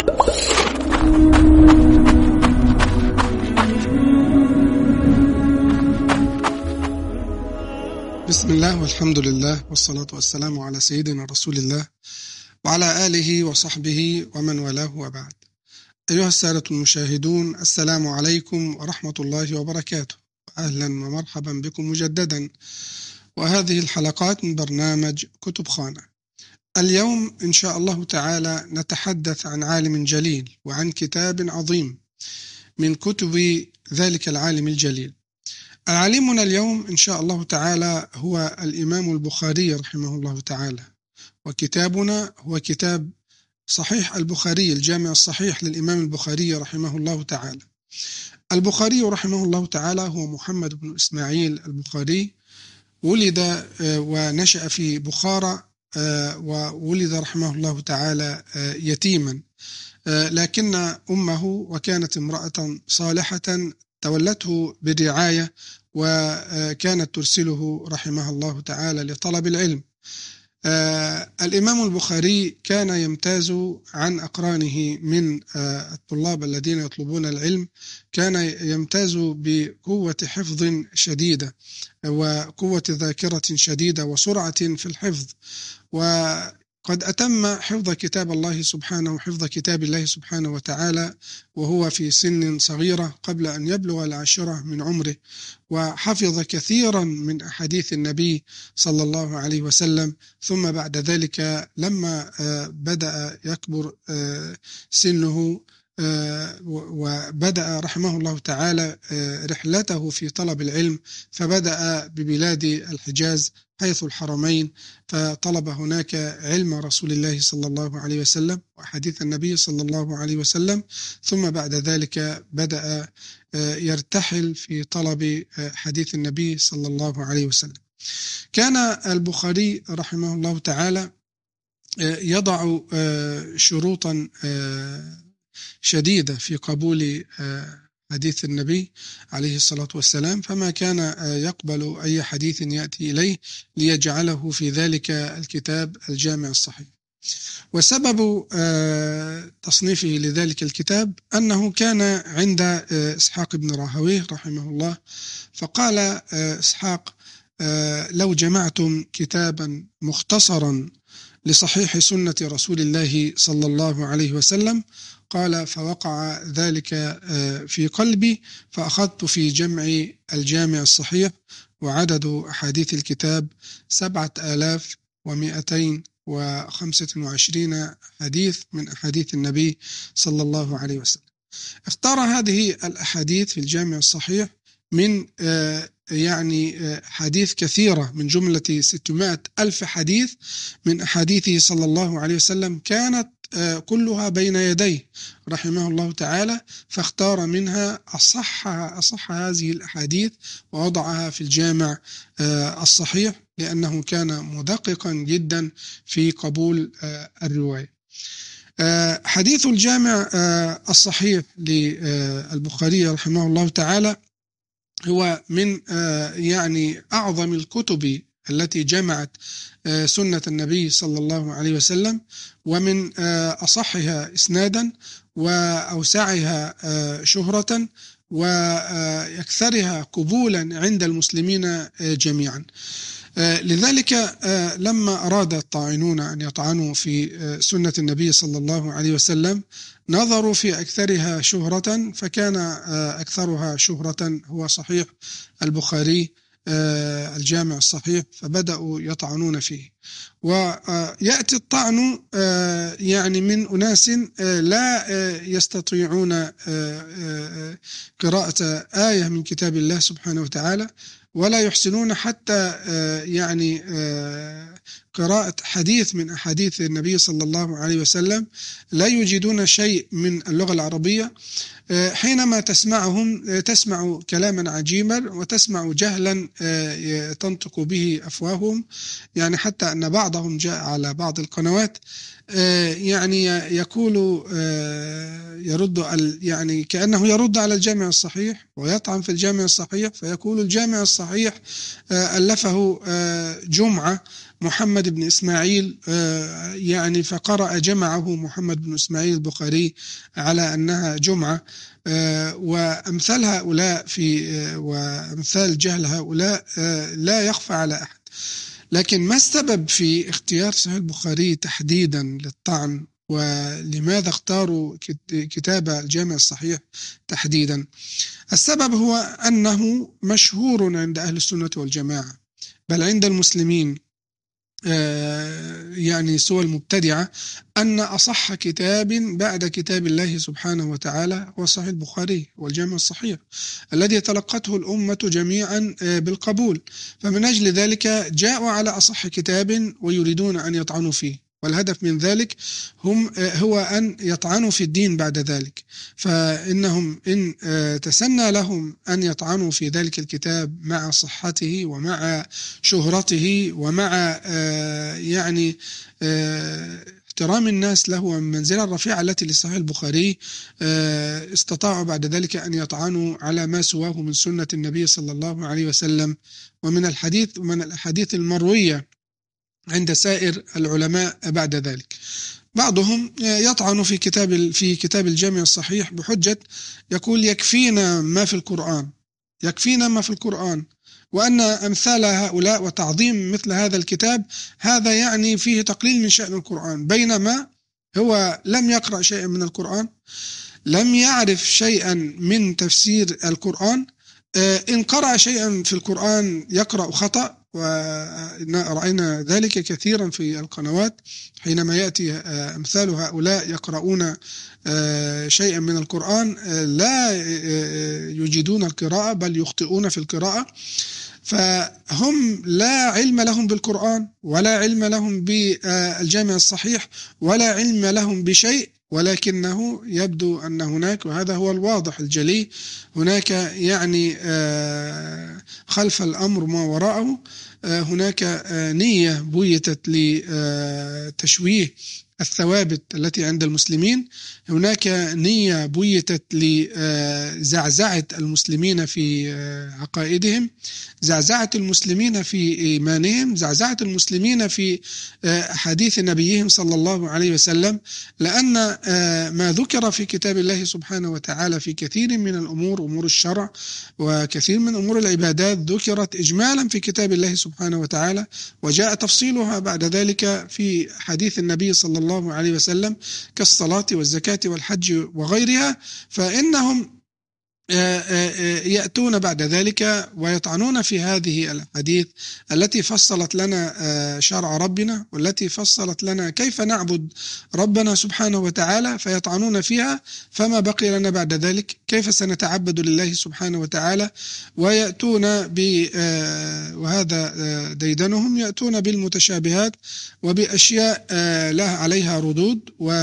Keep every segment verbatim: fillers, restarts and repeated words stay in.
بسم الله والحمد لله والصلاة والسلام على سيدنا رسول الله وعلى آله وصحبه ومن والاه وبعد. أيها السادة المشاهدون، السلام عليكم ورحمة الله وبركاته، أهلا ومرحبا بكم مجددا، وهذه الحلقات من برنامج كتب خانة. اليوم إن شاء الله تعالى نتحدث عن عالم جليل وعن كتاب عظيم من كتب ذلك العالم الجليل. عالمنا اليوم إن شاء الله تعالى هو الإمام البخاري رحمه الله تعالى، وكتابنا هو كتاب صحيح البخاري، الجامع الصحيح للإمام البخاري رحمه الله تعالى. البخاري رحمه الله تعالى هو محمد بن إسماعيل البخاري، ولد ونشأ في بخارى، وولد رحمه الله تعالى يتيما، لكن أمه وكانت امرأة صالحة تولته بالرعاية، وكانت ترسله رحمه الله تعالى لطلب العلم. آه الإمام البخاري كان يمتاز عن أقرانه من آه الطلاب الذين يطلبون العلم، كان يمتاز بقوة حفظ شديدة وقوة ذاكرة شديدة وسرعة في الحفظ، وقد أتم حفظ كتاب الله سبحانه حفظ كتاب الله سبحانه وتعالى وهو في سن صغيرة قبل أن يبلغ العاشرة من عمره، وحفظ كثيرا من أحاديث النبي صلى الله عليه وسلم. ثم بعد ذلك لما بدأ يكبر سنه وبدأ رحمه الله تعالى رحلته في طلب العلم، فبدأ ببلاد الحجاز حيث الحرمين، فطلب هناك علم رسول الله صلى الله عليه وسلم وحديث النبي صلى الله عليه وسلم. ثم بعد ذلك بدأ يرتحل في طلب حديث النبي صلى الله عليه وسلم. كان البخاري رحمه الله تعالى يضع شروطا شديدة في قبول حديث النبي عليه الصلاة والسلام، فما كان يقبل أي حديث يأتي إليه ليجعله في ذلك الكتاب الجامع الصحيح. وسبب تصنيفه لذلك الكتاب أنه كان عند إسحاق بن راهويه رحمه الله، فقال إسحاق: لو جمعتم كتابا مختصرا لصحيح سنة رسول الله صلى الله عليه وسلم، قال فوقع ذلك في قلبي، فأخذت في جمع الجامع الصحيح، وعدد أحاديث الكتاب سبعة آلاف ومئتين وخمسة وعشرين حديث من أحاديث النبي صلى الله عليه وسلم. اختار هذه الأحاديث في الجامع الصحيح من يعني حديث كثيرة، من جملة ستمائة ألف حديث من أحاديثه صلى الله عليه وسلم كانت كلها بين يديه رحمه الله تعالى، فاختار منها أصح أصح هذه الأحاديث ووضعها في الجامع الصحيح، لأنه كان مدققا جدا في قبول الرواية. حديث الجامع الصحيح للبخاري رحمه الله تعالى هو من يعني أعظم الكتب التي جمعت سنة النبي صلى الله عليه وسلم، ومن أصحها إسنادا وأوسعها شهرة وأكثرها قبولا عند المسلمين جميعا. لذلك لما أراد الطاعنون أن يطعنوا في سنة النبي صلى الله عليه وسلم نظروا في أكثرها شهرة، فكان أكثرها شهرة هو صحيح البخاري الجامع الصحيح، فبدأوا يطعنون فيه. ويأتي الطعن يعني من أناس لا يستطيعون قراءة آية من كتاب الله سبحانه وتعالى، ولا يحسنون حتى يعني قراءة حديث من أحاديث النبي صلى الله عليه وسلم، لا يجدون شيء من اللغة العربية. حينما تسمعهم تسمع كلاما عجيبا وتسمع جهلا تنطق به أفواههم، يعني حتى أن بعضهم جاء على بعض القنوات يعني يقول يرد يعني كأنه يرد على الجامع الصحيح ويطعن في الجامع الصحيح، فيقول الجامع الصحيح ألفه جمعة محمد بن إسماعيل، يعني فقرأ جمعه محمد بن إسماعيل البخاري على أنها جمعة، وأمثال هؤلاء في وأمثال جهل هؤلاء لا يخفى على أحد. لكن ما السبب في اختيار صحيح البخاري تحديدا للطعن، ولماذا اختاروا كتاب الجامع الصحيح تحديدا؟ السبب هو أنه مشهور عند أهل السنة والجماعة، بل عند المسلمين يعني سوى المبتدعة، أن أصح كتاب بعد كتاب الله سبحانه وتعالى هو صحيح البخاري والجامع الصحيح الذي تلقته الأمة جميعا بالقبول. فمن أجل ذلك جاءوا على أصح كتاب ويريدون أن يطعنوا فيه، والهدف من ذلك هم هو أن يطعنوا في الدين بعد ذلك. فإنهم إن تسنى لهم أن يطعنوا في ذلك الكتاب مع صحته ومع شهرته ومع يعني احترام الناس له والمنزلة الرفيعة التي لصحيح البخاري، استطاعوا بعد ذلك أن يطعنوا على ما سواه من سنة النبي صلى الله عليه وسلم ومن الحديث ومن الأحاديث المروية عند سائر العلماء بعد ذلك. بعضهم يطعن في كتاب في كتاب الجامع الصحيح بحجة يقول يكفينا ما في القرآن، يكفينا ما في القرآن، وأن أمثال هؤلاء وتعظيم مثل هذا الكتاب هذا يعني فيه تقليل من شأن القرآن، بينما هو لم يقرأ شيئا من القرآن، لم يعرف شيئا من تفسير القرآن، إن قرأ شيئا في القرآن يقرأ خطأ، ورأينا ذلك كثيرا في القنوات حينما يأتي أمثال هؤلاء يقرؤون شيئا من القرآن لا يجيدون القراءة بل يخطئون في القراءة. فهم لا علم لهم بالقرآن ولا علم لهم بالجامع الصحيح ولا علم لهم بشيء، ولكنه يبدو أن هناك، وهذا هو الواضح الجلي، هناك يعني خلف الأمر ما وراءه هناك نية بويتت لتشويه الثوابت التي عند المسلمين، هناك نية بويتت لزعزعة المسلمين في عقائدهم، زعزعة المسلمين في إيمانهم، زعزعة المسلمين في أحاديث نبيهم صلى الله عليه وسلم، لأن ما ذكر في كتاب الله سبحانه وتعالى في كثير من الأمور، أمور الشرع وكثير من أمور العبادات، ذكرت إجمالا في كتاب الله سبحانه وتعالى، وجاء تفصيلها بعد ذلك في حديث النبي صلى الله عليه وسلم كالصلاة والزكاة والحج وغيرها. فإنهم يأتون بعد ذلك ويطعنون في هذه الحديث التي فصلت لنا شرع ربنا والتي فصلت لنا كيف نعبد ربنا سبحانه وتعالى، فيطعنون فيها، فما بقي لنا بعد ذلك كيف سنتعبد لله سبحانه وتعالى. ويأتون ب وهذا ديدنهم، يأتون بالمتشابهات وبأشياء لها عليها ردود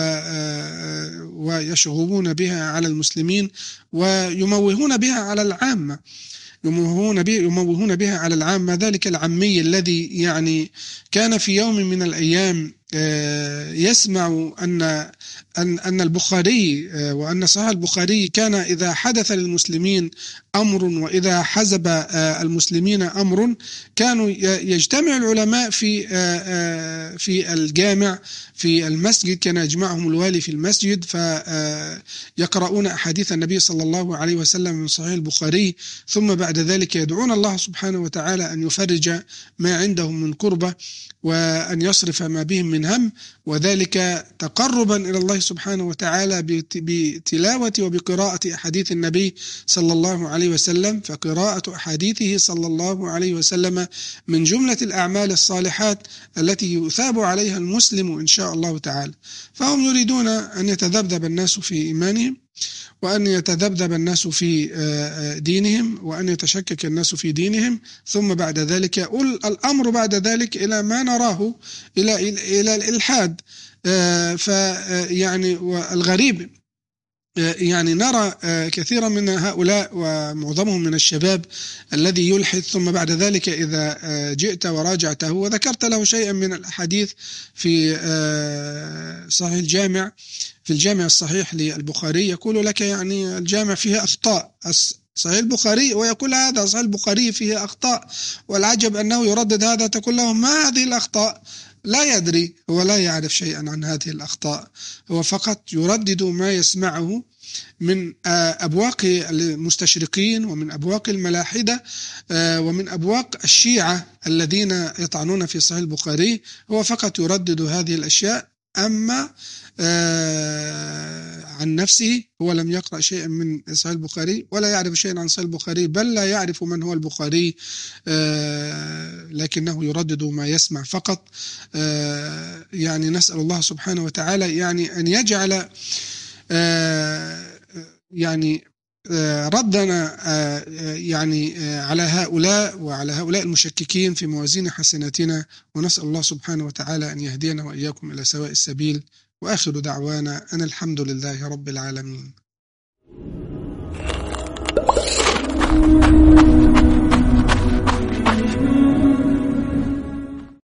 ويشغبون بها على المسلمين ويموهون بها على العامة، يموهون بها يموهون بها على العامة، ذلك العامي الذي يعني كان في يوم من الأيام يسمع أن أن أن البخاري وأن صحيح البخاري كان إذا حدث للمسلمين أمر وإذا حزب المسلمين أمر كانوا يجتمع العلماء في في الجامع في المسجد، كان يجمعهم الوالي في المسجد فيقرؤون أحاديث النبي صلى الله عليه وسلم من صحيح البخاري، ثم بعد ذلك يدعون الله سبحانه وتعالى أن يفرج ما عندهم من كربة وأن يصرف ما بهم من هم، وذلك تقربا إلى الله سبحانه وتعالى بتلاوة وبقراءة أحاديث النبي صلى الله عليه وسلم. فقراءة أحاديثه صلى الله عليه وسلم من جملة الأعمال الصالحات التي يثاب عليها المسلم إن شاء الله تعالى. فهم يريدون أن يتذبذب الناس في إيمانهم، وأن يتذبذب الناس في دينهم، وأن يتشكك الناس في دينهم، ثم بعد ذلك الأمر بعد ذلك إلى ما نراه إلى إلى الإلحاد. فيعني والغريب يعني نرى كثيرا من هؤلاء ومعظمهم من الشباب الذي يلحد، ثم بعد ذلك إذا جئت وراجعته وذكرت له شيئا من الأحاديث في صحيح الجامع في الجامع الصحيح للبخاري يقول لك يعني الجامع فيه أخطاء. صحيح البخاري ويقول هذا صحيح البخاري فيه أخطاء، والعجب أنه يردد هذا. تقول له ما هذه الأخطاء؟ لا يدري، هو لا يعرف شيئا عن هذه الأخطاء، هو فقط يردد ما يسمعه من أبواق المستشرقين ومن أبواق الملاحدة ومن أبواق الشيعة الذين يطعنون في صحيح البخاري. هو فقط يردد هذه الأشياء، أما عن نفسه هو لم يقرأ شيئا من صحيح البخاري ولا يعرف شيئا عن صحيح البخاري، بل لا يعرف من هو البخاري، لكنه يردد ما يسمع فقط. يعني نسأل الله سبحانه وتعالى يعني أن يجعل يعني ردنا يعني على هؤلاء وعلى هؤلاء المشككين في موازين حسناتنا، ونسأل الله سبحانه وتعالى أن يهدينا وإياكم إلى سواء السبيل. وآخر دعوانا أن الحمد لله رب العالمين.